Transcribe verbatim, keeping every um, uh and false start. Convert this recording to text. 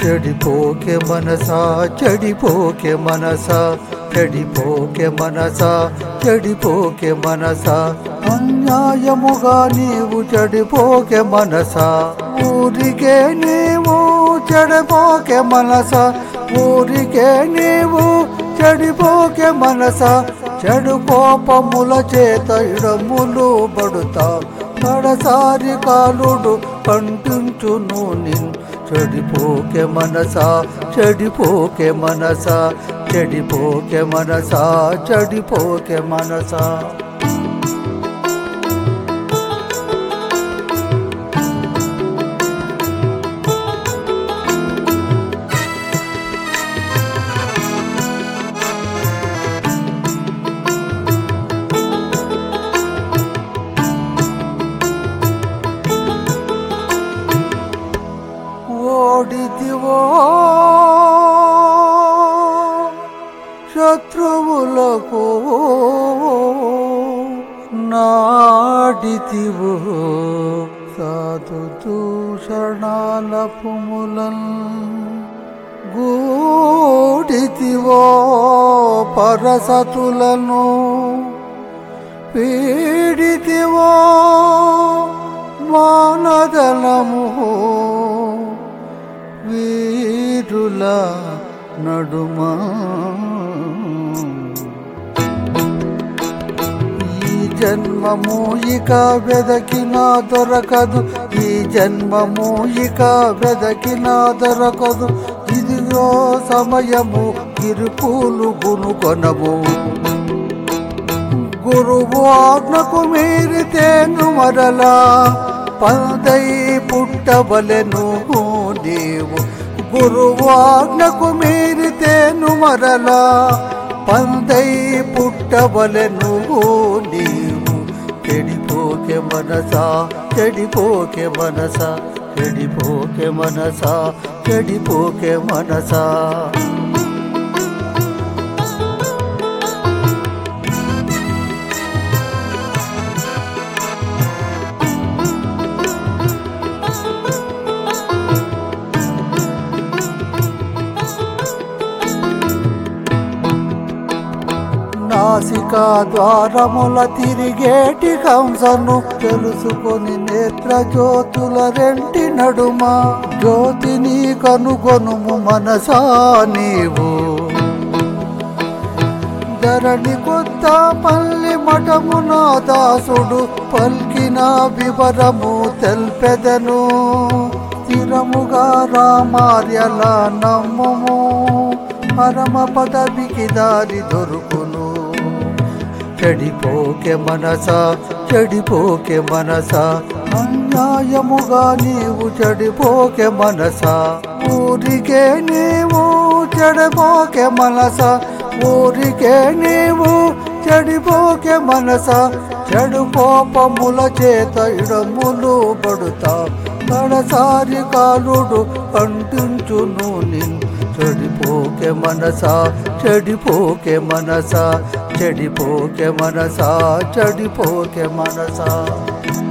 చెడిపోకే మనసా చెడిపోకే మనసా చెడిపోకే మనసా చెడిపోకే మనసా అన్యాయముగా నీవు చెడిపోకే మనసా ఊరికే నీవు చెడిపోకే మనసా ఊరికే నీవు చెడిపోకే మనసా చెడు కోపముల చేత ఇడములు పడుతా కడసారి కాలుడు కంటించును నిన్ చెడిపోకే మనసా చెడిపోకే మనసా చెడిపోకే మనసా చెడిపోకే మనసా ఓడితివో శత్రువులకు నాడితివో సాధు దూషణాల పుములన్ గూడితివో పరసతులను పీడితివో మానదనము వీరుల నడుమ ఈ జన్మము ఇక వెదకినా దొరకదు ఈ జన్మము ఇక వెదకినా దొరకదు ఇదిగో సమయము గిరుపులు గునుకొనము గురువు ఆజ్ఞకు మీరితేను మరలా పందై పుట్టవలెను నీవు గురువు ఆజ్ఞకు మీరితేను మరలా పందై పుట్టవలెను నీవు చెడిపోకే మనసా చెడిపోకే మనసా చెడిపోకే మనసా చెడిపోకే మనసా నాసికా ద్వారముల తిరిగేటి కంసను తెలుసుకొని నేత్ర జ్యోతుల రెంటి నడుమ జ్యోతిని కనుగొనుము మనసా నీవు ధరణి కొత్త పల్లి మఠమున దాసుడు పల్కిన వివరము తెల్పెదను స్థిరముగా రామార్యల నమ్ముము పరమ పదవికి దారి దొరుకును చెడిపోకే మనసా చెడిపోకే మనసా అన్యాయముగా నీవు చెడిపోకే మనసా ఊరికే నీవు చెడిపోకే మనసా ఊరికే నీవు చెడిపోకే మనసా చెడు కోపముల చేత ఇడములు పడుతా కడసారి కాలుడు కంటించును నిన్ చెడిపోకే మనసా చెడిపోకే మనసా చెడిపోకే మనసా చెడిపోకే మనసా